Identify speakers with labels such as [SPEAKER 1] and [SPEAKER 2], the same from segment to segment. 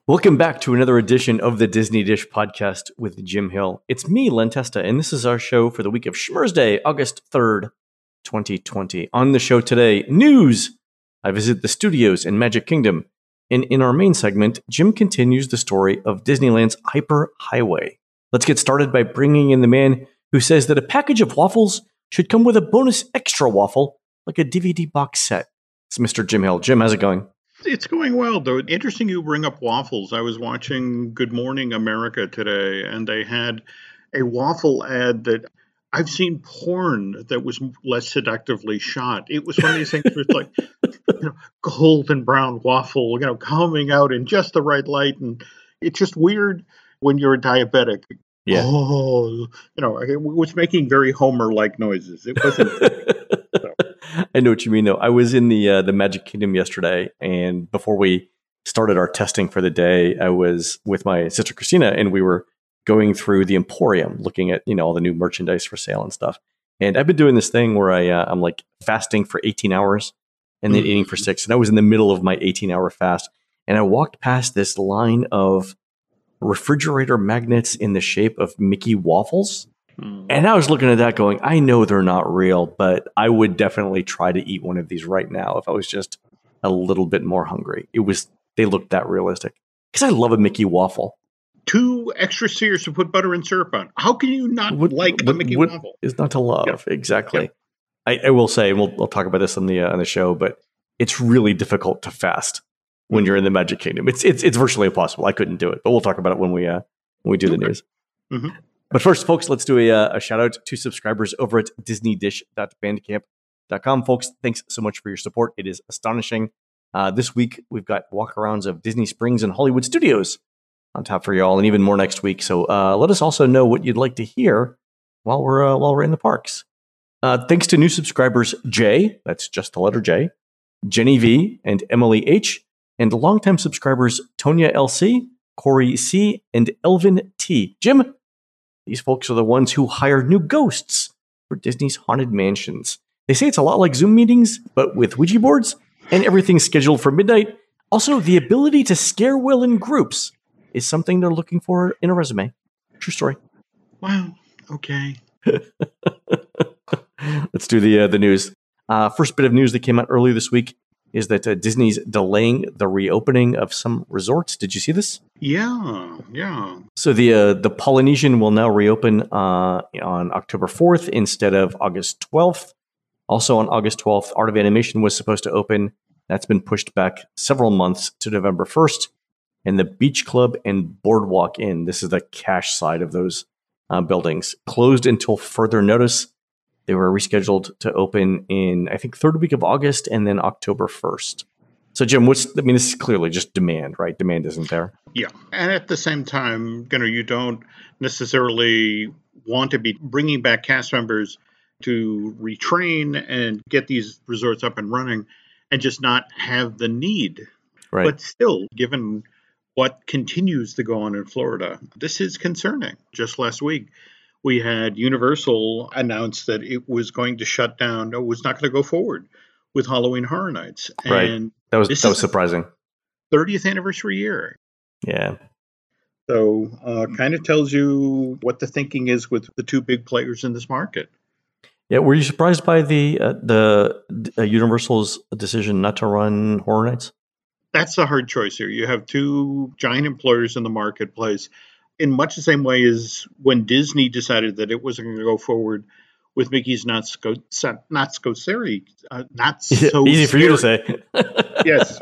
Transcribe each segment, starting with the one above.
[SPEAKER 1] Welcome back to another edition of the Disney Dish podcast with Jim Hill. It's me, Len Testa, and this is our show for the week of Schmersday, August 3rd, 2020. On the show today, news. I visit the studios in Magic Kingdom. And in our main segment, Jim continues the story of Disneyland's Hyper Highway. Let's get started by bringing in the man who says that a package of waffles should come with a bonus extra waffle, like a DVD box set. It's Mr. Jim Hill. Jim, how's it going?
[SPEAKER 2] It's going well, though. Interesting you bring up waffles. I was watching Good Morning America today, and they had a waffle ad that I've seen porn that was less seductively shot. It was one of these things where it's like, golden brown waffle, coming out in just the right light. And it's just weird when you're a diabetic.
[SPEAKER 1] Yeah.
[SPEAKER 2] Oh, it was making very Homer-like noises. It wasn't. So.
[SPEAKER 1] I know what you mean, though. I was in the Magic Kingdom yesterday, and before we started our testing for the day, I was with my sister Christina, and we were going through the Emporium, looking at all the new merchandise for sale and stuff. And I've been doing this thing where I'm like fasting for 18 hours and then eating for 6. And I was in the middle of my 18-hour fast, and I walked past this line of refrigerator magnets in the shape of Mickey waffles. And I was looking at that going, I know they're not real, but I would definitely try to eat one of these right now if I was just a little bit more hungry. They looked that realistic. Because I love a Mickey waffle.
[SPEAKER 2] 2 extra sears to put butter and syrup on. How can you not like a Mickey waffle?
[SPEAKER 1] It's not to love. Yep. Exactly.
[SPEAKER 2] Yep.
[SPEAKER 1] I will say, we'll talk about this on the show, but it's really difficult to fast when you're in the Magic Kingdom. It's virtually impossible. I couldn't do it, but we'll talk about it when we do the news.
[SPEAKER 2] Mm-hmm.
[SPEAKER 1] But first, folks, let's do a shout out to subscribers over at disneydish.bandcamp.com. Folks, thanks so much for your support. It is astonishing. This week, we've got walkarounds of Disney Springs and Hollywood Studios on tap for y'all, and even more next week. So let us also know what you'd like to hear while we're in the parks. Thanks to new subscribers Jay, that's just the letter J, Jenny V, and Emily H, and longtime subscribers Tonya LC, Corey C, and Elvin T. Jim, these folks are the ones who hire new ghosts for Disney's Haunted Mansions. They say it's a lot like Zoom meetings, but with Ouija boards, and everything's scheduled for midnight. Also, the ability to scare well in groups is something they're looking for in a resume. True story.
[SPEAKER 2] Wow. Okay.
[SPEAKER 1] Let's do the news. First bit of news that came out early this week is that Disney's delaying the reopening of some resorts. Did you see this?
[SPEAKER 2] Yeah.
[SPEAKER 1] So the Polynesian will now reopen on October 4th instead of August 12th. Also on August 12th, Art of Animation was supposed to open. That's been pushed back several months to November 1st. And the Beach Club and Boardwalk Inn, this is the cash side of those buildings, closed until further notice. They were rescheduled to open in, I think, third week of August and then October 1st. So, Jim, this is clearly just demand, right? Demand isn't there.
[SPEAKER 2] Yeah. And at the same time, you don't necessarily want to be bringing back cast members to retrain and get these resorts up and running and just not have the need.
[SPEAKER 1] Right.
[SPEAKER 2] But still, given what continues to go on in Florida, this is concerning. Just last week, we had Universal announce that it was going to shut down, it was not going to go forward with Halloween Horror Nights.
[SPEAKER 1] Right.
[SPEAKER 2] And
[SPEAKER 1] that was surprising.
[SPEAKER 2] 30th anniversary year.
[SPEAKER 1] Yeah.
[SPEAKER 2] So kind of tells you what the thinking is with the 2 big players in this market.
[SPEAKER 1] Yeah. Were you surprised by the Universal's decision not to run Horror Nights?
[SPEAKER 2] That's the hard choice here. You have 2 giant employers in the marketplace. In much the same way as when Disney decided that it wasn't going to go forward with Mickey's Not So Scary.
[SPEAKER 1] Easy for you to say.
[SPEAKER 2] Yes.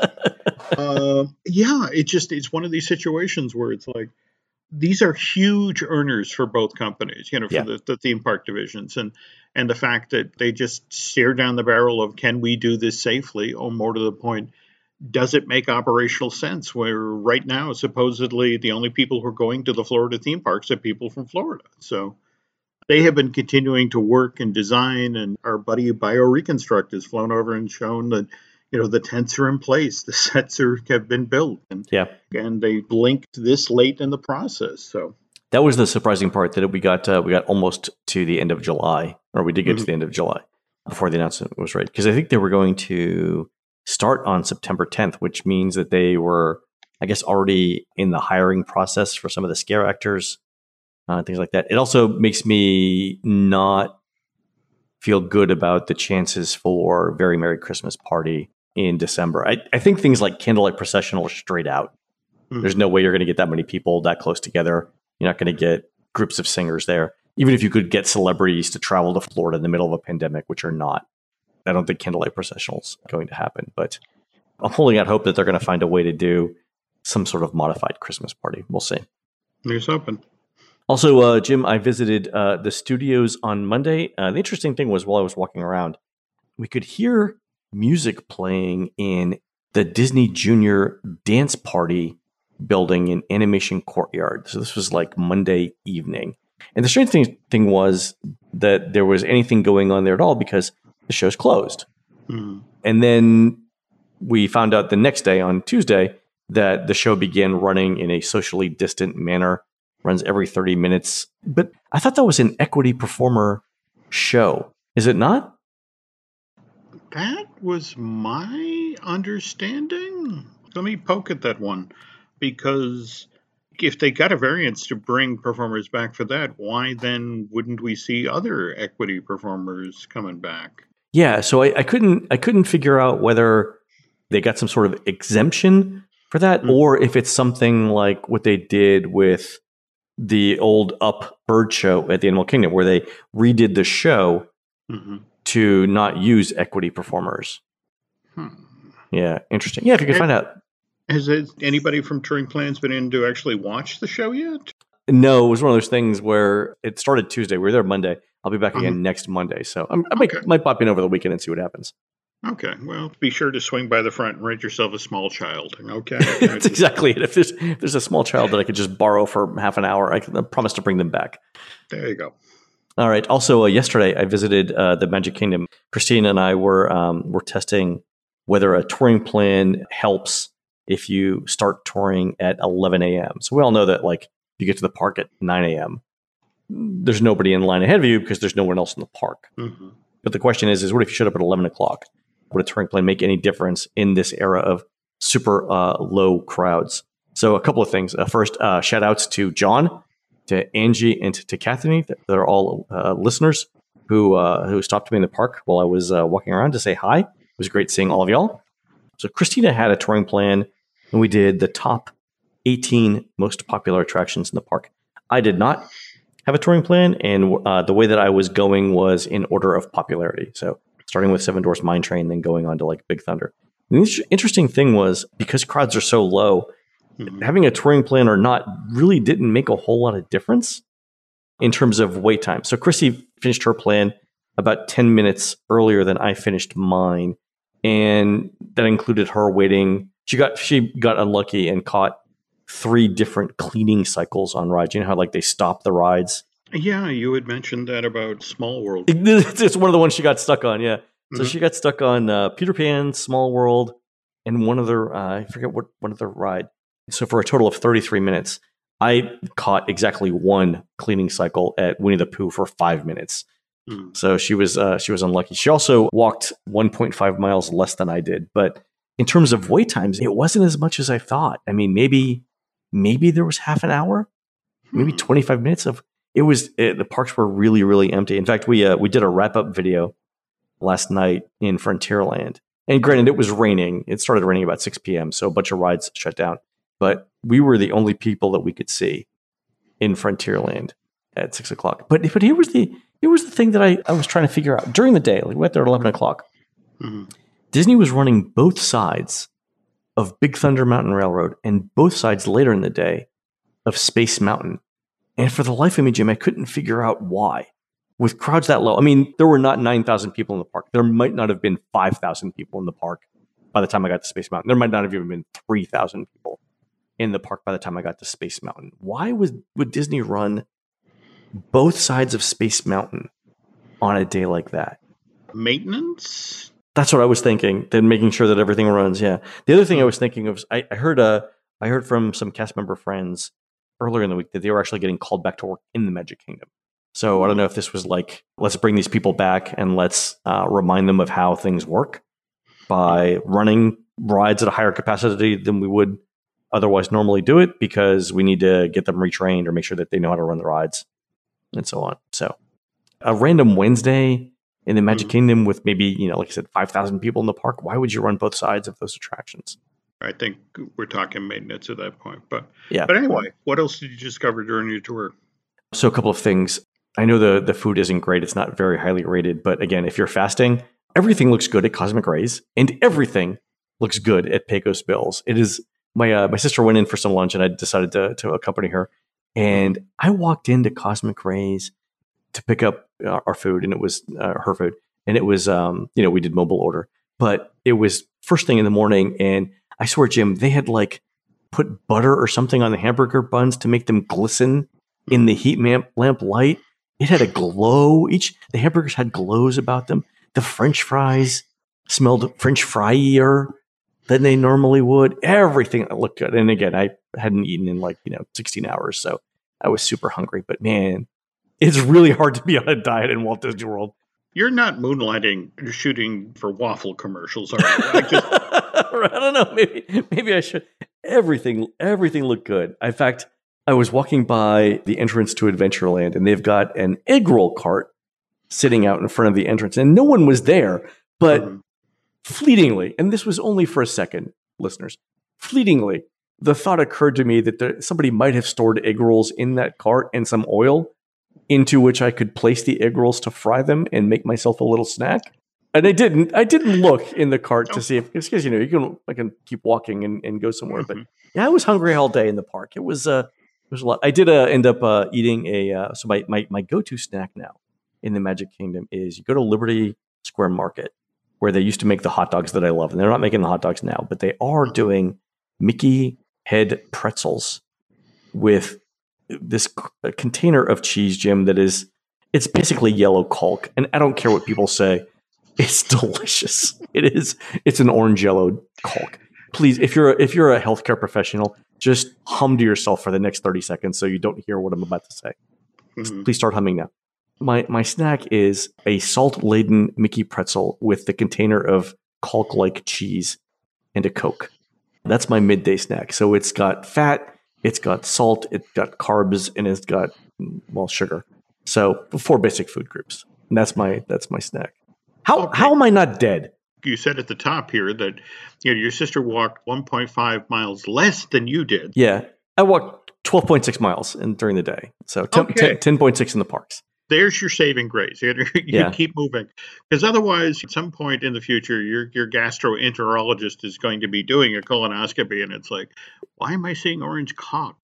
[SPEAKER 2] It's one of these situations where it's like, these are huge earners for both companies, for the theme park divisions. And the fact that they just stare down the barrel of, can we do this safely? Or more to the point, does it make operational sense where right now, supposedly, the only people who are going to the Florida theme parks are people from Florida? So they have been continuing to work and design, and our buddy BioReconstruct has flown over and shown that, the tents are in place, the sets have been built, and they blinked this late in the process. So
[SPEAKER 1] that was the surprising part, that we got almost to the end of July, or we did get to the end of July before the announcement was right, because I think they were going to start on September 10th, which means that they were I guess, already in the hiring process for some of the scare actors, things like that. It also makes me not feel good about the chances for Very Merry Christmas Party in December. I think things like Candlelight Processional are straight out. There's no way you're going to get that many people that close together. You're not going to get groups of singers there. Even if you could get celebrities to travel to Florida in the middle of a pandemic, which are not. I don't think Candlelight Processional is going to happen. But I'm holding out hope that they're going to find a way to do some sort of modified Christmas party. We'll see.
[SPEAKER 2] There's hoping.
[SPEAKER 1] Also, Jim, I visited the studios on Monday. The interesting thing was while I was walking around, we could hear music playing in the Disney Junior Dance Party building in Animation Courtyard. So this was like Monday evening. And the strange thing was that there was anything going on there at all because the show's closed. And then we found out the next day on Tuesday that the show began running in a socially distant manner, runs every 30 minutes. But I thought that was an equity performer show. Is it not?
[SPEAKER 2] That was my understanding. Let me poke at that one, because if they got a variance to bring performers back for that, why then wouldn't we see other equity performers coming back?
[SPEAKER 1] Yeah, so I couldn't figure out whether they got some sort of exemption for that, or if it's something like what they did with the old Up Bird show at the Animal Kingdom, where they redid the show to not use equity performers. Yeah, interesting. Yeah, if you could find out.
[SPEAKER 2] Has anybody from Touring Plans been in to actually watch the show yet?
[SPEAKER 1] No, it was one of those things where it started Tuesday. We were there Monday. I'll be back again next Monday. So I might pop in over the weekend and see what happens.
[SPEAKER 2] Okay. Well, be sure to swing by the front and rent yourself a small child. Okay.
[SPEAKER 1] That's exactly it. If there's a small child that I could just borrow for half an hour, I promise to bring them back.
[SPEAKER 2] There you go.
[SPEAKER 1] All right. Also, yesterday I visited the Magic Kingdom. Christine and I were testing whether a touring plan helps if you start touring at 11 a.m. So we all know that, like, if you get to the park at 9 a.m., there's nobody in line ahead of you because there's no one else in the park. But the question is what if you showed up at 11 o'clock? Would a touring plan make any difference in this era of super low crowds? So a couple of things. First, shout outs to John, to Angie, and to Kathleen. They're all listeners who stopped me in the park while I was walking around to say hi. It was great seeing all of y'all. So Christina had a touring plan, and we did the top 18 most popular attractions in the park. I did not have a touring plan, and the way that I was going was in order of popularity. So starting with Seven Dwarfs Mine Train, then going on to like Big Thunder. And the interesting thing was, because crowds are so low, having a touring plan or not really didn't make a whole lot of difference in terms of wait time. So Chrissy finished her plan about 10 minutes earlier than I finished mine. And that included her waiting. She got unlucky and caught 3 different cleaning cycles on rides. You know how like they stop the rides?
[SPEAKER 2] Yeah, you had mentioned that about Small World.
[SPEAKER 1] It's one of the ones she got stuck on, yeah. So she got stuck on Peter Pan, Small World, and one other, I forget what one other ride. So for a total of 33 minutes, I caught exactly 1 cleaning cycle at Winnie the Pooh for 5 minutes. So she was unlucky. She also walked 1.5 miles less than I did. But in terms of wait times, it wasn't as much as I thought. I mean, maybe there was half an hour, maybe 25 minutes of. The parks were really, really empty. In fact, we did a wrap up video last night in Frontierland. And granted, it was raining. It started raining about 6 p.m., so a bunch of rides shut down. But we were the only people that we could see in Frontierland at 6 o'clock. But here was the thing that I was trying to figure out during the day. Like we went there at 11 o'clock. Disney was running both sides of Big Thunder Mountain Railroad and both sides later in the day of Space Mountain. And for the life of me, Jim, I couldn't figure out why. With crowds that low, I mean, there were not 9,000 people in the park. There might not have been 5,000 people in the park by the time I got to Space Mountain. There might not have even been 3,000 people in the park by the time I got to Space Mountain. Why would Disney run both sides of Space Mountain on a day like that?
[SPEAKER 2] Maintenance?
[SPEAKER 1] That's what I was thinking. Then making sure that everything runs. Yeah. The other thing I was thinking of, I heard from some cast member friends earlier in the week that they were actually getting called back to work in the Magic Kingdom. So I don't know if this was like, let's bring these people back and let's remind them of how things work by running rides at a higher capacity than we would otherwise normally do it because we need to get them retrained or make sure that they know how to run the rides and so on. So a random Wednesday in the Magic Kingdom with maybe, like I said, 5,000 people in the park, why would you run both sides of those attractions?
[SPEAKER 2] I think we're talking maintenance at that point. But anyway, what else did you discover during your tour?
[SPEAKER 1] So a couple of things. I know the food isn't great. It's not very highly rated. But again, if you're fasting, everything looks good at Cosmic Rays and everything looks good at Pecos Bills. It is my sister went in for some lunch and I decided to accompany her. And I walked into Cosmic Rays to pick up our food, and it was her food. And it was, we did mobile order. But it was first thing in the morning, and I swear, Jim, they had put butter or something on the hamburger buns to make them glisten in the heat lamp light. It had a glow. The hamburgers had glows about them. The French fries smelled French fryer than they normally would. Everything looked good. And again, I hadn't eaten in 16 hours, so I was super hungry. But man, it's really hard to be on a diet in Walt Disney World.
[SPEAKER 2] You're not moonlighting, shooting for waffle commercials, are you?
[SPEAKER 1] I don't know. Maybe I should. Everything looked good. In fact, I was walking by the entrance to Adventureland, and they've got an egg roll cart sitting out in front of the entrance, and no one was there. But fleetingly, and this was only for a second, listeners, fleetingly, the thought occurred to me that somebody might have stored egg rolls in that cart and some oil into which I could place the egg rolls to fry them and make myself a little snack. And I didn't look in the cart to see if, because I can keep walking and go somewhere. But yeah, I was hungry all day in the park. It was a lot. I did end up eating so my go-to snack now in the Magic Kingdom is you go to Liberty Square Market, where they used to make the hot dogs that I love. And they're not making the hot dogs now, but they are doing Mickey head pretzels with this container of cheese, Jim, it's basically yellow caulk. And I don't care what people say. It's delicious. It's an orange yellow caulk. Please, if you're a healthcare professional, just hum to yourself for the next 30 seconds so you don't hear what I'm about to say. Please start humming now. My snack is a salt-laden Mickey pretzel with the container of caulk-like cheese and a Coke. That's my midday snack. So it's got fat, it's got salt, it's got carbs, and it's got, sugar. So 4 basic food groups. And that's my snack. How am I not dead?
[SPEAKER 2] You said at the top here that your sister walked 1.5 miles less than you did.
[SPEAKER 1] Yeah, I walked 12.6 miles during the day. So 10.6 in the parks.
[SPEAKER 2] There's your saving grace. You keep moving, because otherwise, at some point in the future, your gastroenterologist is going to be doing a colonoscopy, and it's like, why am I seeing orange cock?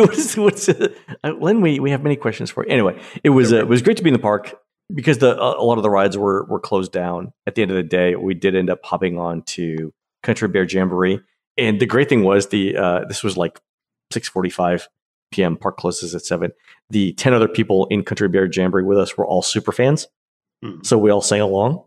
[SPEAKER 1] Len, we have many questions for you. Anyway, it was great to be in the park because a lot of the rides were closed down. At the end of the day, we did end up hopping on to Country Bear Jamboree, and the great thing was this was 6:45 p.m. Park closes at 7. The 10 other people in Country Bear Jamboree with us were all super fans. So we all sang along.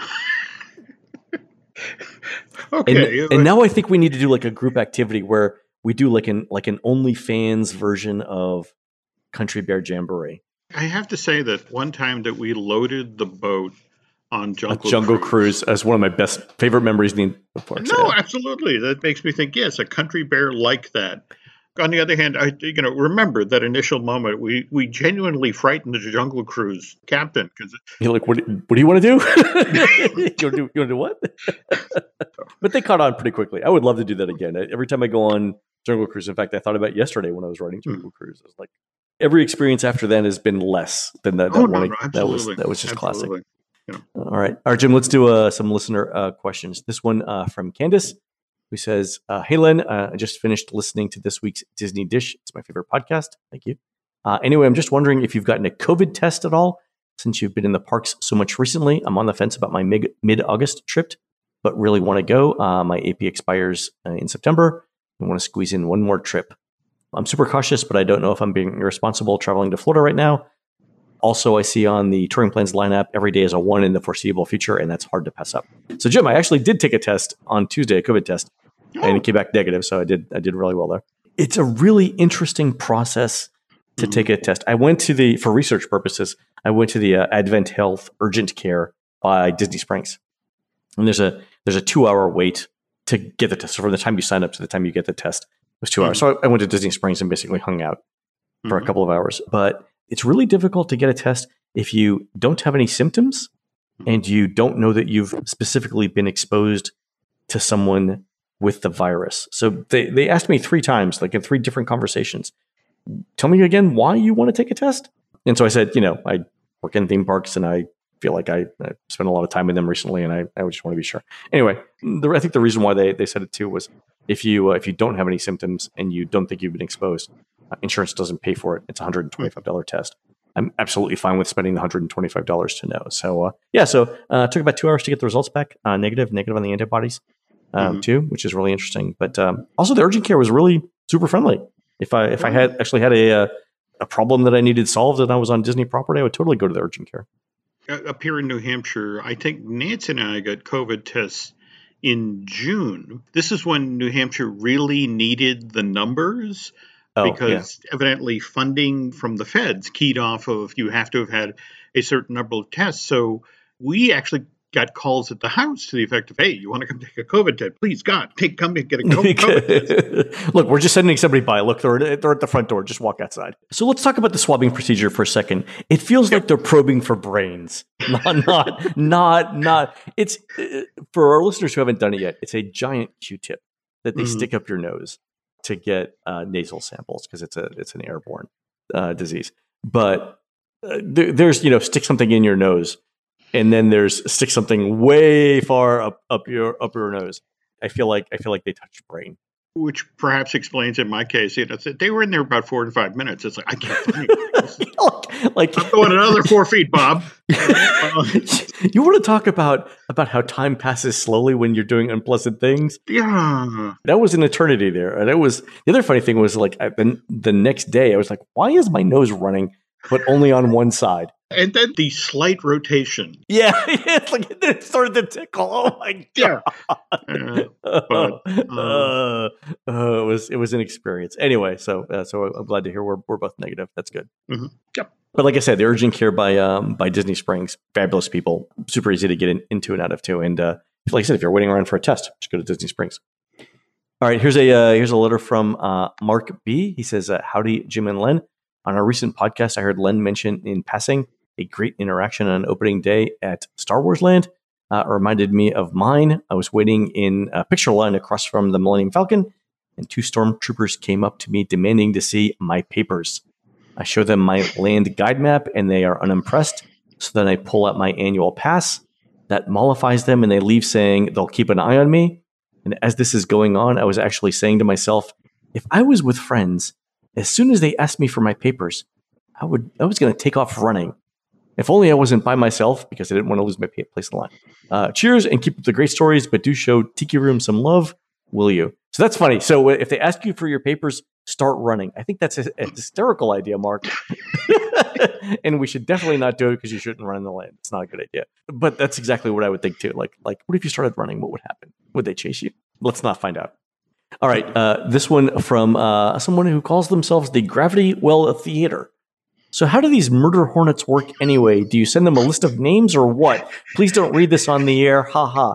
[SPEAKER 2] Okay.
[SPEAKER 1] And now I think we need to do a group activity where we do an OnlyFans version of Country Bear Jamboree.
[SPEAKER 2] I have to say that one time that we loaded the boat on
[SPEAKER 1] Jungle Cruise as one of my favorite memories in the parks.
[SPEAKER 2] No, absolutely. That makes me think, yes, a country bear like that. On the other hand, I remember that initial moment. We genuinely frightened the Jungle Cruise captain because
[SPEAKER 1] you're like, what do you want to do? You want to do what? But they caught on pretty quickly. I would love to do that again. Every time I go on Jungle Cruise, in fact, I thought about it yesterday when I was riding Jungle Cruise. I was like, every experience after then has been less than that. That was just classic.
[SPEAKER 2] Yeah.
[SPEAKER 1] All right, Jim. Let's do some listener questions. This one from Candace, who says, hey, Len, I just finished listening to this week's Disney Dish. It's my favorite podcast. Thank you. Anyway, I'm just wondering if you've gotten a COVID test at all since you've been in the parks so much recently. I'm on the fence about my mid-August trip, but really want to go. My AP expires in September. I want to squeeze in one more trip. I'm super cautious, but I don't know if I'm being irresponsible traveling to Florida right now. Also, I see on the touring plans lineup, every day is a 1 in the foreseeable future, and that's hard to pass up. So, Jim, I actually did take a test on Tuesday, a COVID test, and it came back negative, so I did really well there. It's a really interesting process to take a test. I went for research purposes, I went to the Advent Health Urgent Care by Disney Springs. And there's a 2-hour wait to get the test. So from the time you sign up to the time you get the test. was 2 hours. So I went to Disney Springs and basically hung out for a couple of hours. But it's really difficult to get a test if you don't have any symptoms and you don't know that you've specifically been exposed to someone with the virus. So they asked me 3 times, like in 3 different conversations, tell me again why you want to take a test. And so I said, I work in theme parks and I feel like I spent a lot of time in them recently and I just want to be sure. Anyway, I think the reason why they said it too was if you don't have any symptoms and you don't think you've been exposed, insurance doesn't pay for it. It's a $125 test. I'm absolutely fine with spending the $125 to know. So it took about 2 hours to get the results back. Negative on the antibodies too, which is really interesting. But also the urgent care was really super friendly. If I had actually had a problem that I needed solved and I was on Disney property, I would totally go to the urgent care.
[SPEAKER 2] Up here in New Hampshire, I think Nancy and I got COVID tests in June. This is when New Hampshire really needed the numbers because evidently funding from the feds keyed off of you have to have had a certain number of tests. So we actually got calls at the house to the effect of, hey, you want to come take a COVID test? Please, God, come and get a COVID test.
[SPEAKER 1] Look, we're just sending somebody by. Look, they're at the front door. Just walk outside. So let's talk about the swabbing procedure for a second. It feels like they're probing for brains. Not. It's for our listeners who haven't done it yet. It's a giant Q-tip that they stick up your nose to get nasal samples because it's an airborne disease. But there's stick something in your nose. And then there's stick something way far up your nose. I feel like they touched brain,
[SPEAKER 2] which perhaps explains in my case. They were in there about 4 to 5 minutes. It's like I can't find it. like I'm going another 4 feet, Bob.
[SPEAKER 1] You want to talk about how time passes slowly when you're doing unpleasant things?
[SPEAKER 2] Yeah,
[SPEAKER 1] that was an eternity there. And it was the other funny thing was like the next day I was like, why is my nose running, but only on one side?
[SPEAKER 2] And then the slight rotation.
[SPEAKER 1] Yeah, it's like it started to tickle. Oh my god! It was an experience. Anyway, so I'm glad to hear we're both negative. That's good.
[SPEAKER 2] Mm-hmm. Yep.
[SPEAKER 1] But like I said, the urgent care by Disney Springs, fabulous people, super easy to get into and out of too. And like I said, if you're waiting around for a test, just go to Disney Springs. All right, here's a letter from Mark B. He says, "Howdy, Jim and Len. On our recent podcast, I heard Len mention in passing a great interaction on opening day at Star Wars Land. Reminded me of mine. I was waiting in a picture line across from the Millennium Falcon, and 2 stormtroopers came up to me demanding to see my papers. I show them my land guide map, and they are unimpressed. So then I pull out my annual pass. That mollifies them, and they leave saying they'll keep an eye on me. And as this is going on, I was actually saying to myself, if I was with friends, as soon as they asked me for my papers, I was going to take off running. If only I wasn't by myself because I didn't want to lose my place in line. Cheers and keep up the great stories, but do show Tiki Room some love, will you?" So that's funny. So if they ask you for your papers, start running. I think that's a hysterical idea, Mark. And we should definitely not do it because you shouldn't run in the land. It's not a good idea. But that's exactly what I would think too. Like what if you started running? What would happen? Would they chase you? Let's not find out. All right. This one from someone who calls themselves the Gravity Well Theater. So how do these murder hornets work anyway? Do you send them a list of names or what? Please don't read this on the air. Ha ha.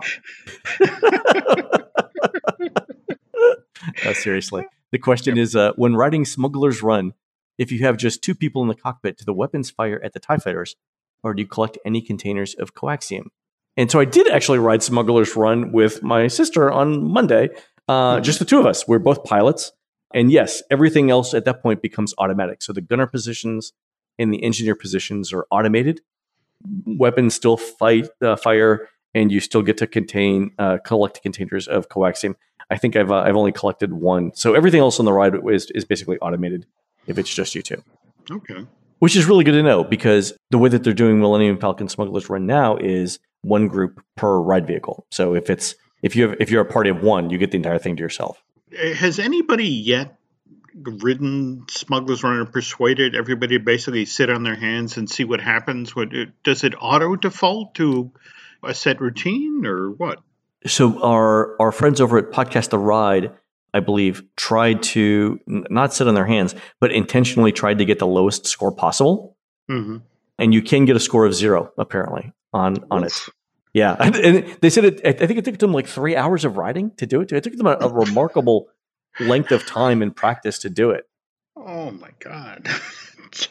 [SPEAKER 1] Seriously. The question is, when riding Smuggler's Run, if you have just 2 people in the cockpit, do the weapons fire at the TIE fighters, or do you collect any containers of coaxium? And so I did actually ride Smuggler's Run with my sister on Monday. Just the 2 of us. We're both pilots. And yes, everything else at that point becomes automatic. So the gunner positions and the engineer positions are automated. Weapons still fire, and you still get to collect containers of coaxium. I think I've only collected 1. So everything else on the ride is basically automated if it's just you 2.
[SPEAKER 2] Okay.
[SPEAKER 1] Which is really good to know because the way that they're doing Millennium Falcon Smuggler's Run now is 1 group per ride vehicle. So if you're a party of 1, you get the entire thing to yourself.
[SPEAKER 2] Has anybody yet ridden Smuggler's Run and persuaded everybody to basically sit on their hands and see what happens? Does it auto default to a set routine or what?
[SPEAKER 1] So our friends over at Podcast The Ride, I believe, tried to not sit on their hands, but intentionally tried to get the lowest score possible.
[SPEAKER 2] Mm-hmm.
[SPEAKER 1] And you can get a score of 0 apparently on it. Yeah, and they said I think it took them like 3 hours of riding to do it. It took them a remarkable length of time and practice to do it.
[SPEAKER 2] Oh my God. So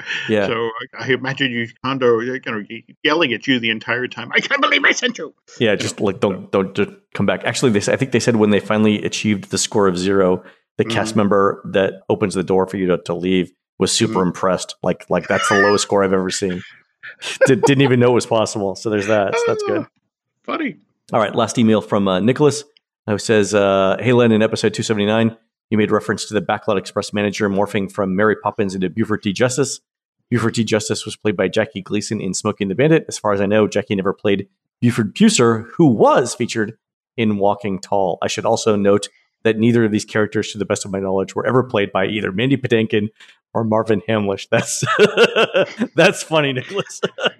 [SPEAKER 2] I imagine you, Kondo, yelling at you the entire time. I can't believe I sent you.
[SPEAKER 1] Yeah, just don't come back. Actually, I think they said when they finally achieved the score of 0, the cast member that opens the door for you to leave was super impressed. Like that's the lowest score I've ever seen. Didn't even know it was possible. So there's that. So that's good.
[SPEAKER 2] Funny.
[SPEAKER 1] All right, last email from Nicholas, who says, "Hey Len, in episode 279, you made reference to the Backlot Express manager morphing from Mary Poppins into Buford T. Justice. Buford T. Justice was played by Jackie Gleason in Smokey and the Bandit. As far as I know, Jackie never played Buford Pucer, who was featured in Walking Tall. I should also note that neither of these characters, to the best of my knowledge, were ever played by either Mandy Patinkin or Marvin Hamlish." That's funny, Nicholas.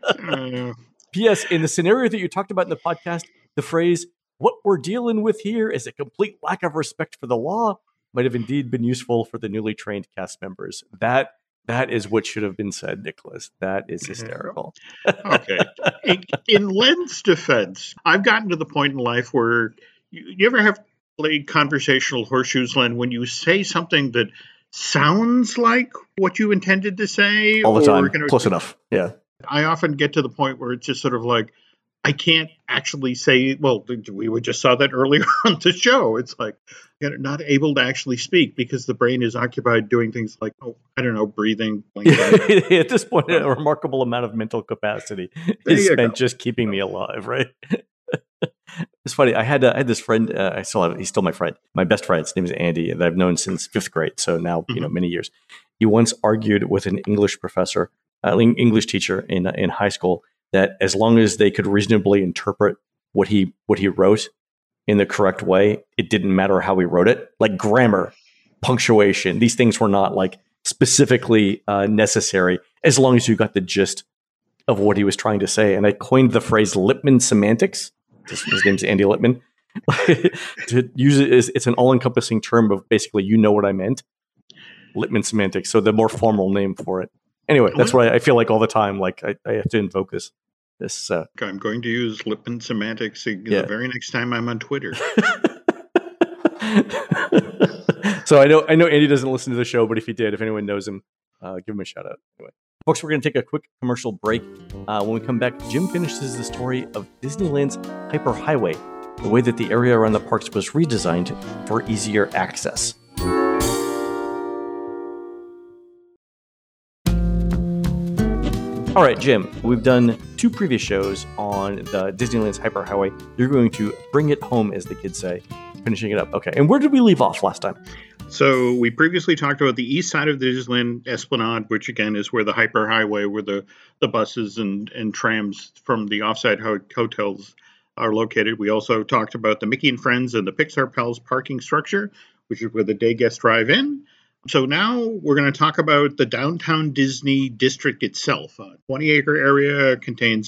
[SPEAKER 1] P.S. In the scenario that you talked about in the podcast, the phrase, "what we're dealing with here is a complete lack of respect for the law," might have indeed been useful for the newly trained cast members. That is what should have been said, Nicholas. That is hysterical.
[SPEAKER 2] Okay. In Len's defense, I've gotten to the point in life where you ever have played conversational horseshoes, Len, when you say something that sounds like what you intended to say?
[SPEAKER 1] All the time. Close enough. Yeah.
[SPEAKER 2] I often get to the point where it's just sort of like, I can't actually say, well, we just saw that earlier on the show. It's like, you're not able to actually speak because the brain is occupied doing things like, breathing.
[SPEAKER 1] At this point, a remarkable amount of mental capacity is spent just keeping me alive, right? It's funny. I had this friend. He's still my friend, my best friend. His name is Andy, that I've known since 5th grade. So now, many years. He once argued with an English professor, English teacher in high school, that as long as they could reasonably interpret what he wrote in the correct way, it didn't matter how he wrote it. Like grammar, punctuation, these things were not like specifically necessary as long as you got the gist of what he was trying to say. And I coined the phrase Lippmann semantics. His name's Andy Lippmann. To use it as it's an all-encompassing term of basically, you know what I meant. Lippmann semantics. So the more formal name for it. Anyway, that's why I feel like all the time, like I have to invoke this.
[SPEAKER 2] I'm going to use Lippmann semantics the very next time I'm on Twitter.
[SPEAKER 1] So I know Andy doesn't listen to the show, but if he did, if anyone knows him, give him a shout out. Anyway, folks, we're going to take a quick commercial break. When we come back, Jim finishes the story of Disneyland's Hyperhighway, the way that the area around the parks was redesigned for easier access. All right, Jim, we've done 2 previous shows on the Disneyland's Hyperhighway. You're going to bring it home, as the kids say, finishing it up. Okay, and where did we leave off last time?
[SPEAKER 2] So we previously talked about the east side of the Disneyland Esplanade, which again is where the Hyperhighway, where the buses and trams from the offsite hotels are located. We also talked about the Mickey and Friends and the Pixar Pals parking structure, which is where the day guests drive in. So now we're going to talk about the downtown Disney district itself. A 20-acre area contains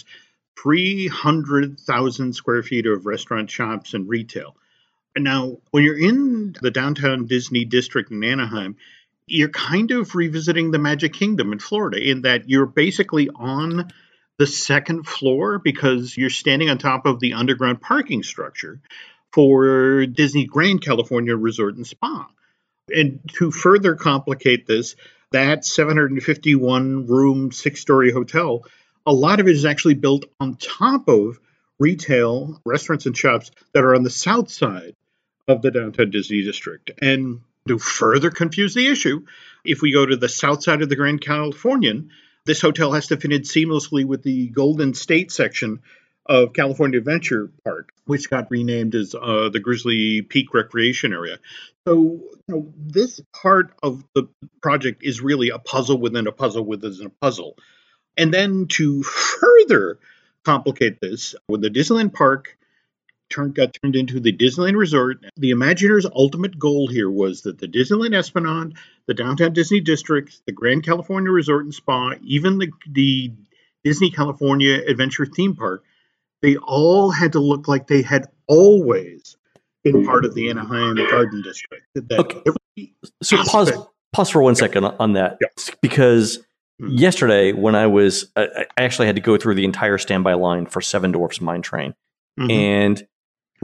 [SPEAKER 2] 300,000 square feet of restaurant, shops, and retail. And now, when you're in the downtown Disney district in Anaheim, you're kind of revisiting the Magic Kingdom in Florida in that you're basically on the second floor because you're standing on top of the underground parking structure for Disney Grand California Resort and Spa. And to further complicate this, that 751-room, 6-story hotel, a lot of it is actually built on top of retail, restaurants, and shops that are on the south side of the downtown Disney district. And to further confuse the issue, if we go to the south side of the Grand Californian, this hotel has to fit in seamlessly with the Golden State section of California Adventure Park, which got renamed as the Grizzly Peak Recreation Area. So, this part of the project is really a puzzle within a puzzle within a puzzle. And then to further complicate this, when the Disneyland Park got turned into the Disneyland Resort, the Imagineers' ultimate goal here was that the Disneyland Esplanade, the Downtown Disney District, the Grand California Resort and Spa, even the Disney California Adventure Theme Park, they all had to look like they had always been part of the Anaheim Garden District.
[SPEAKER 1] Okay. So pause for 1 second on that, because yesterday when I actually had to go through the entire standby line for Seven Dwarfs Mine Train, and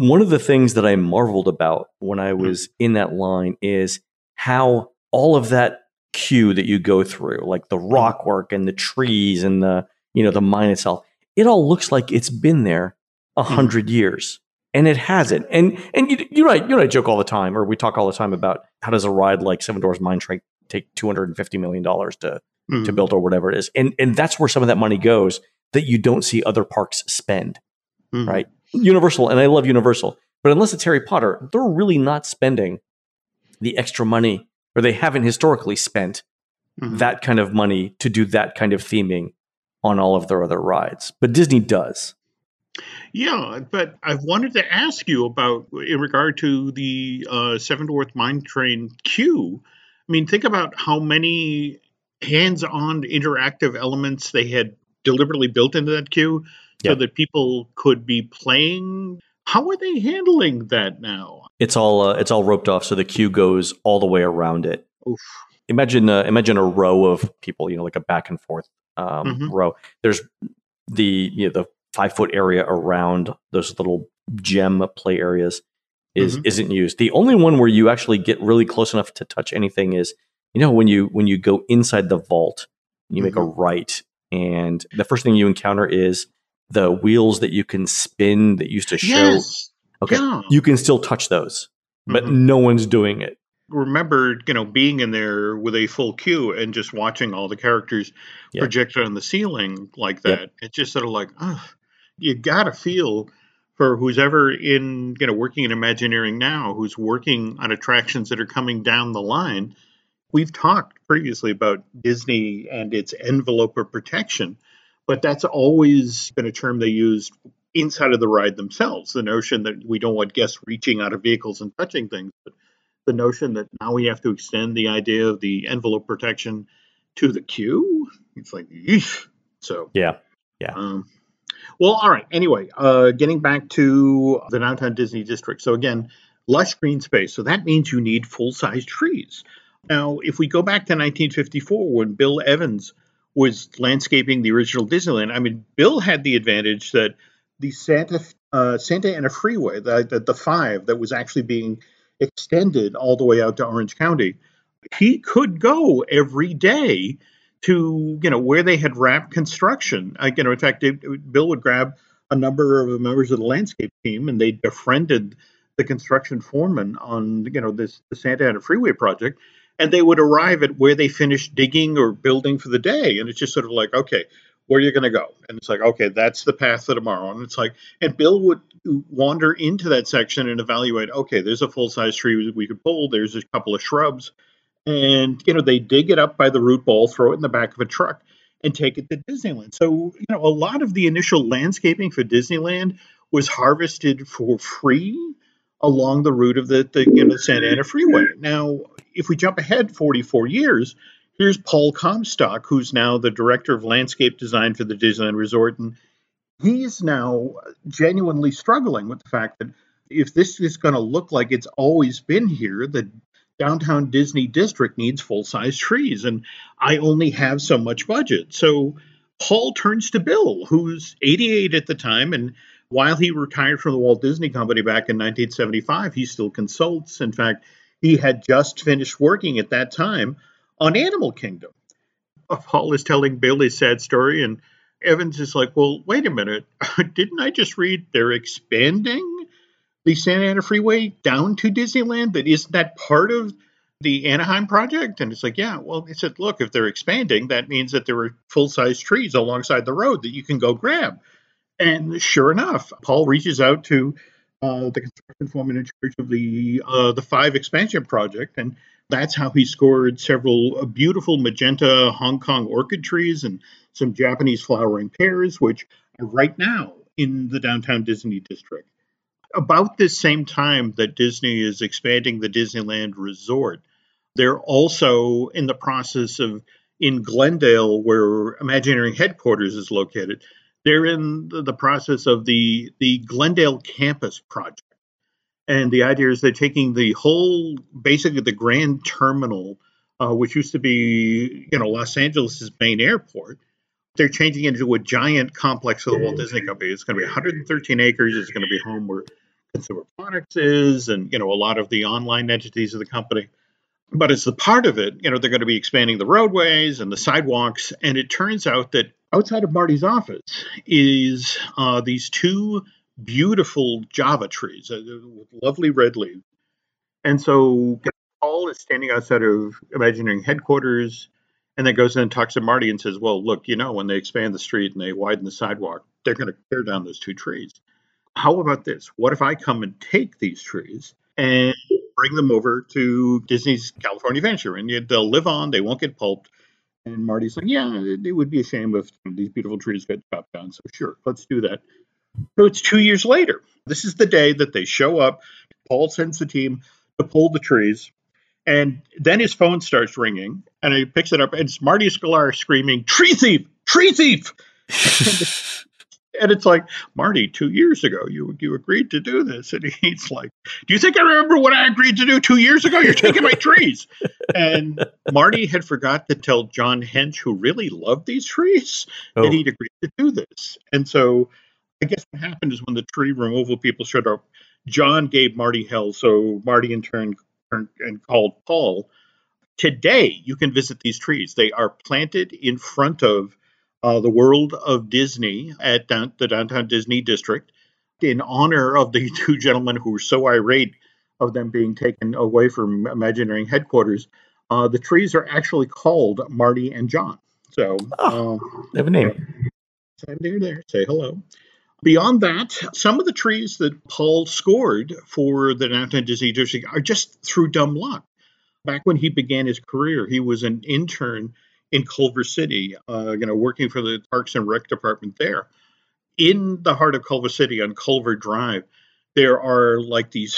[SPEAKER 1] one of the things that I marveled about when I was in that line is how all of that queue that you go through, like the rock work and the trees and the mine itself, it all looks like it's been there 100 years, and it hasn't. And you and I joke all the time, or we talk all the time about how does a ride like Seven Dwarfs Mine Train take $250 million to build, or whatever it is, and that's where some of that money goes that you don't see other parks spend, right? Universal, and I love Universal, but unless it's Harry Potter, they're really not spending the extra money, or they haven't historically spent that kind of money to do that kind of theming on all of their other rides. But Disney does.
[SPEAKER 2] Yeah, but I wanted to ask you about, in regard to the Seven Dwarfs Mine Train queue. I mean, think about how many hands-on interactive elements they had deliberately built into that queue so that people could be playing. How are they handling that now?
[SPEAKER 1] It's all roped off, so the queue goes all the way around it.
[SPEAKER 2] Oof.
[SPEAKER 1] Imagine a row of people, like a back and forth row. There's the 5-foot area around those little gem play areas isn't used. The only one where you actually get really close enough to touch anything is, when you go inside the vault, you make a right, and the first thing you encounter is the wheels that you can spin that used to show.
[SPEAKER 2] Yes.
[SPEAKER 1] Okay,
[SPEAKER 2] yeah.
[SPEAKER 1] You can still touch those, but no one's doing it.
[SPEAKER 2] Remember, being in there with a full queue and just watching all the characters projected on the ceiling like that.
[SPEAKER 1] Yep.
[SPEAKER 2] It's just sort of like, you got to feel for who's ever in, working in Imagineering now, who's working on attractions that are coming down the line. We've talked previously about Disney and its envelope of protection, but that's always been a term they used inside of the ride themselves. The notion that we don't want guests reaching out of vehicles and touching things, but the notion that now we have to extend the idea of the envelope protection to the queue. It's like, eesh. So
[SPEAKER 1] yeah.
[SPEAKER 2] Well, all right. Anyway, getting back to the Downtown Disney District. So again, lush green space. So that means you need full-size trees. Now, if we go back to 1954, when Bill Evans was landscaping the original Disneyland, I mean, Bill had the advantage that the Santa Ana Freeway, the 5 that was actually being extended all the way out to Orange County, he could go every day to where they had wrapped construction. In fact, Bill would grab a number of members of the landscape team, and they befriended the construction foreman on the Santa Ana Freeway project, and they would arrive at where they finished digging or building for the day. And it's just sort of like, okay, where are you going to go? And it's like, okay, that's the path for tomorrow. And it's like, and Bill would wander into that section and evaluate, okay, there's a full-size tree we could pull. There's a couple of shrubs. And, they dig it up by the root ball, throw it in the back of a truck, and take it to Disneyland. So, a lot of the initial landscaping for Disneyland was harvested for free along the route of the Santa Ana Freeway. Now, if we jump ahead 44 years, here's Paul Comstock, who's now the director of landscape design for the Disneyland Resort, and he's now genuinely struggling with the fact that if this is going to look like it's always been here, the Downtown Disney District needs full-size trees, and I only have so much budget. So Paul turns to Bill, who's 88 at the time, and while he retired from the Walt Disney Company back in 1975, he still consults. In fact, he had just finished working at that time on Animal Kingdom. Paul is telling Bill his sad story, and Evans is like, well, wait a minute. Didn't I just read they're expanding the Santa Ana Freeway down to Disneyland? Isn't that part of the Anaheim project? And it's like, yeah, well, he said, look, if they're expanding, that means that there are full-size trees alongside the road that you can go grab. And sure enough, Paul reaches out to the construction foreman in charge of the 5 expansion project, and that's how he scored several beautiful magenta Hong Kong orchid trees and some Japanese flowering pears, which are right now in the Downtown Disney District. About this same time that Disney is expanding the Disneyland Resort, they're also in the process of, in Glendale, where Imagineering headquarters is located, they're in the process of the Glendale campus project. And the idea is they're taking the whole, basically the grand terminal, which used to be, Los Angeles' main airport. They're changing it into a giant complex for the Walt Disney Company. It's going to be 113 acres. It's going to be home where consumer products is, and a lot of the online entities of the company. But as the part of it, they're going to be expanding the roadways and the sidewalks. And it turns out that outside of Marty's office is these two beautiful Java trees with lovely red leaves. And so Paul is standing outside of Imagineering headquarters and then goes in and talks to Marty and says, well, look, when they expand the street and they widen the sidewalk, they're going to tear down those two trees. How about this? What if I come and take these trees and bring them over to Disney's California Adventure, and they'll live on, they won't get pulped? And Marty's like, yeah, it would be a shame if these beautiful trees get chopped down. So sure, let's do that. So it's 2 years later. This is the day that they show up. Paul sends the team to pull the trees. And then his phone starts ringing, and he picks it up, and it's Marty Sklar screaming, "Tree thief! Tree thief!" And it's like, Marty, 2 years ago, you agreed to do this. And he's like, do you think I remember what I agreed to do 2 years ago? You're taking my trees. And Marty had forgot to tell John Hench, who really loved these trees, that he'd agreed to do this. And so I guess what happened is when the tree removal people showed up, John gave Marty hell. So Marty in turn and called Paul. Today, you can visit these trees. They are planted in front of the World of Disney at the Downtown Disney District in honor of the two gentlemen who were so irate of them being taken away from Imagineering headquarters. The trees are actually called Marty and John. So
[SPEAKER 1] they have a name.
[SPEAKER 2] They're there. Say hello. Beyond that, some of the trees that Paul scored for the Downtown Disney District are just through dumb luck. Back when he began his career, he was an intern in Culver City, working for the Parks and Rec department there. In the heart of Culver City on Culver Drive, there are like these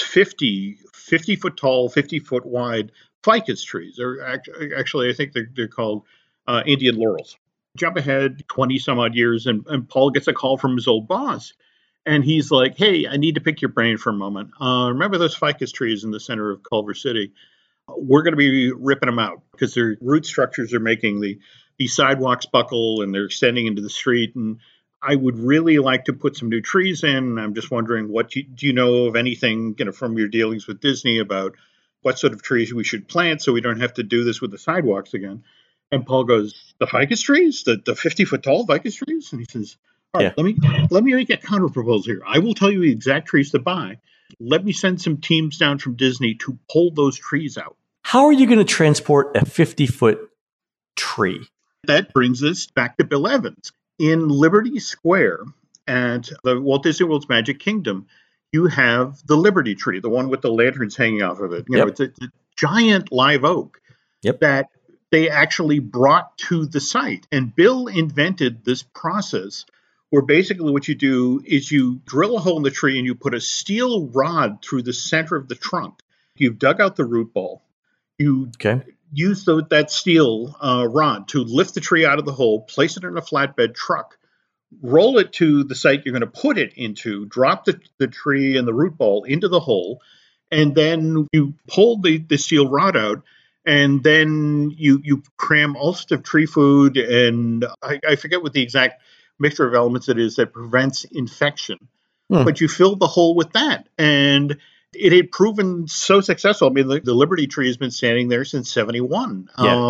[SPEAKER 2] 50-foot tall, 50-foot wide ficus trees. They're actually, I think they're called Indian laurels. Jump ahead 20 some odd years, and Paul gets a call from his old boss. And he's like, hey, I need to pick your brain for a moment. Remember those ficus trees in the center of Culver City? We're going to be ripping them out because their root structures are making the sidewalks buckle and they're extending into the street. And I would really like to put some new trees in. I'm just wondering, do you know of anything, from your dealings with Disney about what sort of trees we should plant so we don't have to do this with the sidewalks again? And Paul goes, the ficus trees, the 50-foot tall ficus trees? And he says, all right, let me make a counter proposal here. I will tell you the exact trees to buy. Let me send some teams down from Disney to pull those trees out.
[SPEAKER 1] How are you going to transport a 50-foot tree?
[SPEAKER 2] That brings us back to Bill Evans. In Liberty Square at the Walt Disney World's Magic Kingdom, you have the Liberty tree, the one with the lanterns hanging off of it. It's a giant live oak that they actually brought to the site. And Bill invented this process where basically what you do is you drill a hole in the tree and you put a steel rod through the center of the trunk. You've dug out the root ball. You use that steel rod to lift the tree out of the hole, place it in a flatbed truck, roll it to the site you're going to put it into, drop the tree and the root ball into the hole, and then you pull the steel rod out, and then you cram all sorts of tree food, and I forget what the exact mixture of elements it is that prevents infection. But you fill the hole with that, and it had proven so successful. I mean, the Liberty tree has been standing there since 1971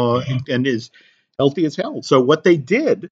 [SPEAKER 2] and is healthy as hell. So what they did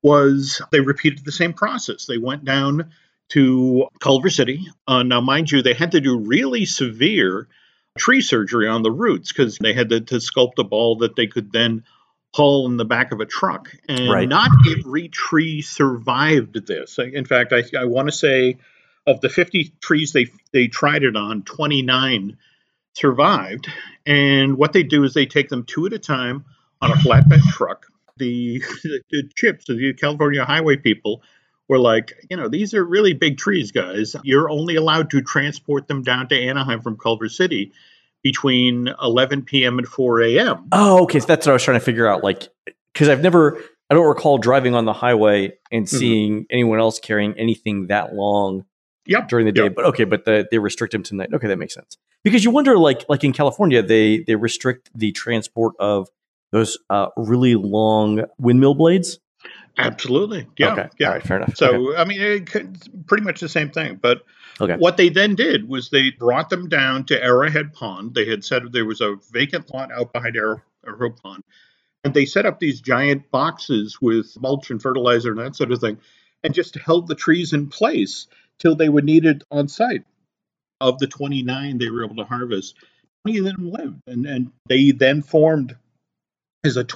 [SPEAKER 2] was they repeated the same process. They went down to Culver City. Now, mind you, they had to do really severe tree surgery on the roots because they had to sculpt a ball that they could then haul in the back of a truck. And not every tree survived this. In fact, I want to say of the 50 trees they tried it on, 29 survived. And what they do is they take them two at a time on a flatbed truck. The CHIPs, the California Highway people, were like, these are really big trees, guys. You're only allowed to transport them down to Anaheim from Culver City between 11 p.m. and 4 a.m.
[SPEAKER 1] Oh, okay. So that's what I was trying to figure out. Because I don't recall driving on the highway and seeing anyone else carrying anything that long during the day. But they restrict them to night. Okay, that makes sense. Because you wonder, like in California, they restrict the transport of those really long windmill blades.
[SPEAKER 2] Absolutely. Yeah.
[SPEAKER 1] Okay.
[SPEAKER 2] Yeah.
[SPEAKER 1] All right. Fair enough.
[SPEAKER 2] So, I mean, pretty much the same thing. But
[SPEAKER 1] Okay.
[SPEAKER 2] What they then did was they brought them down to Arrowhead Pond. They had said there was a vacant lot out behind Arrowhead Pond. And they set up these giant boxes with mulch and fertilizer and that sort of thing, and just held the trees in place till they were needed on site. Of the 29 they were able to harvest, 20 of them lived. And they then formed as a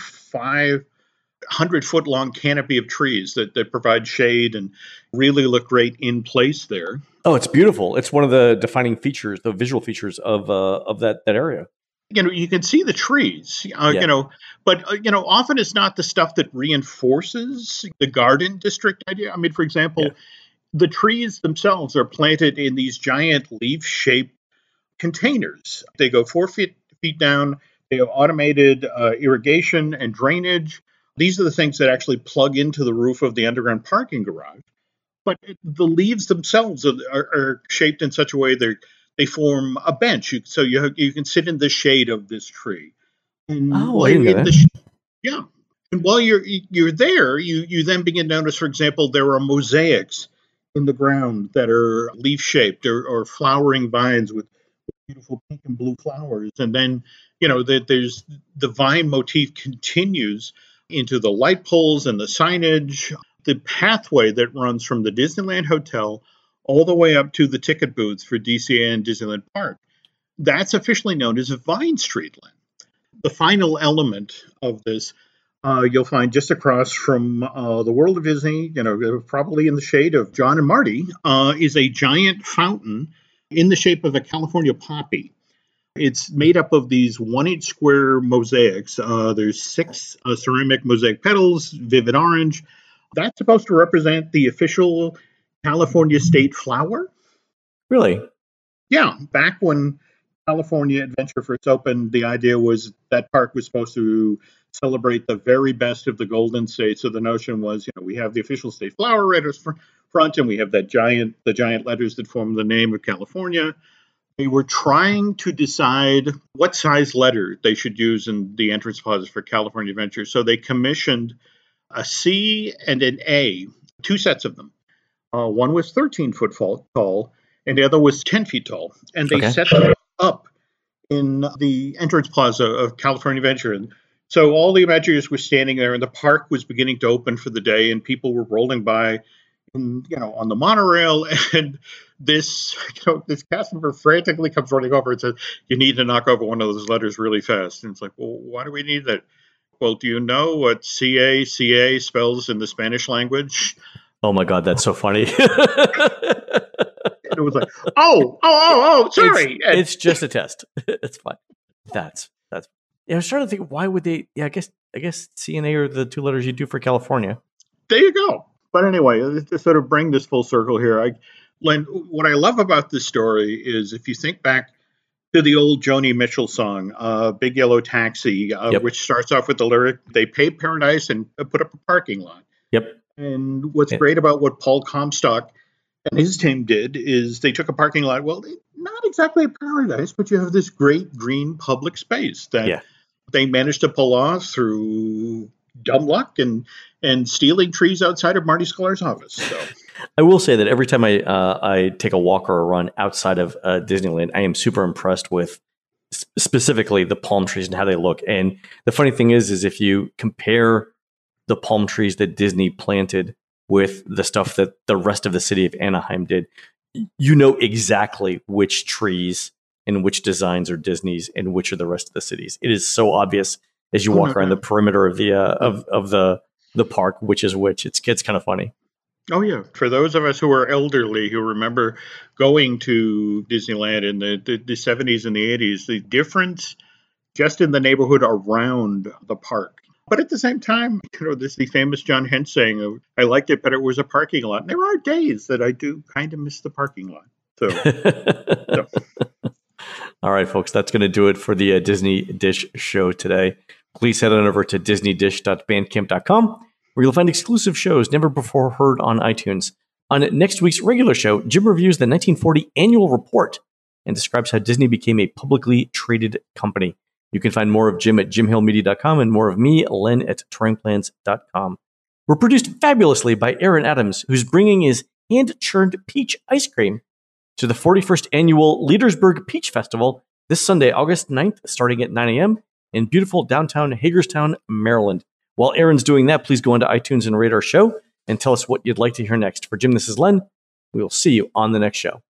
[SPEAKER 2] 2,500-foot long canopy of trees that provide shade and really look great in place there.
[SPEAKER 1] Oh, it's beautiful. It's one of the defining features, the visual features of that area.
[SPEAKER 2] You can see the trees, but often it's not the stuff that reinforces the garden district idea. I mean, for example, the trees themselves are planted in these giant leaf-shaped containers. They go 4 feet down. They have automated irrigation and drainage. These are the things that actually plug into the roof of the underground parking garage. But the leaves themselves are shaped in such a way they form a bench, so you can sit in the shade of this tree. And
[SPEAKER 1] I didn't know that.
[SPEAKER 2] Yeah, and while you're there, you then begin to notice, for example, there are mosaics in the ground that are leaf shaped or flowering vines with beautiful pink and blue flowers, and then there's the vine motif continues into the light poles and the signage, the pathway that runs from the Disneyland Hotel all the way up to the ticket booths for DCA and Disneyland Park. That's officially known as Vine Street Land. The final element of this you'll find just across from the World of Disney, probably in the shade of John and Marty, is a giant fountain in the shape of a California poppy. It's made up of these 1-inch square mosaics. There's 6 ceramic mosaic petals, vivid orange. That's supposed to represent the official California state flower.
[SPEAKER 1] Really?
[SPEAKER 2] Yeah. Back when California Adventure first opened, the idea was that park was supposed to celebrate the very best of the Golden State. So the notion was, we have the official state flower right at front, and we have the giant letters that form the name of California. They were trying to decide what size letter they should use in the entrance plaza for California Adventure. So they commissioned a C and an A, 2 sets of them. One was 13 foot tall, and the other was 10 feet tall. And they set them up in the entrance plaza of California Adventure. And so all the Imagineers were standing there, and the park was beginning to open for the day, and people were rolling by, on the monorail. And this cast member frantically comes running over and says, "You need to knock over one of those letters really fast." And it's like, well, why do we need that? Well, do you know what CA spells in the Spanish language?
[SPEAKER 1] Oh my God, that's so funny.
[SPEAKER 2] It was like, oh, sorry.
[SPEAKER 1] It's just a test. It's fine. That's. I was trying to think, why would they? Yeah, I guess C and A are the 2 letters you do for California.
[SPEAKER 2] There you go. But anyway, to sort of bring this full circle here, Len, what I love about this story is if you think back to the old Joni Mitchell song, Big Yellow Taxi, which starts off with the lyric, "They paved paradise and put up a parking lot."
[SPEAKER 1] Yep.
[SPEAKER 2] And what's great about what Paul Comstock and his team did is they took a parking lot, well, not exactly a paradise, but you have this great green public space that they managed to pull off through dumb luck and stealing trees outside of Marty Sklar's office. So.
[SPEAKER 1] I will say that every time I take a walk or a run outside of Disneyland, I am super impressed with specifically the palm trees and how they look. And the funny thing is if you compare the palm trees that Disney planted with the stuff that the rest of the city of Anaheim did, you know exactly which trees and which designs are Disney's and which are the rest of the cities. It is so obvious as you walk around the perimeter of the of the park, which is which. It's kind of funny.
[SPEAKER 2] Oh yeah, for those of us who are elderly who remember going to Disneyland in the 70s and the 80s, the difference just in the neighborhood around the park. But at the same time, there's the famous John Hent saying of, "I liked it, but it was a parking lot." And there are days that I do kind of miss the parking lot. So.
[SPEAKER 1] All right, folks, that's going to do it for the Disney Dish show today. Please head on over to disneydish.bandcamp.com, where you'll find exclusive shows never before heard on iTunes. On next week's regular show, Jim reviews the 1940 annual report and describes how Disney became a publicly traded company. You can find more of Jim at jimhillmedia.com and more of me, Len, at terrainplans.com. We're produced fabulously by Aaron Adams, who's bringing his hand-churned peach ice cream to the 41st Annual Leadersburg Peach Festival this Sunday, August 9th, starting at 9 a.m. in beautiful downtown Hagerstown, Maryland. While Aaron's doing that, please go into iTunes and rate our show and tell us what you'd like to hear next. For Jim, this is Len. We will see you on the next show.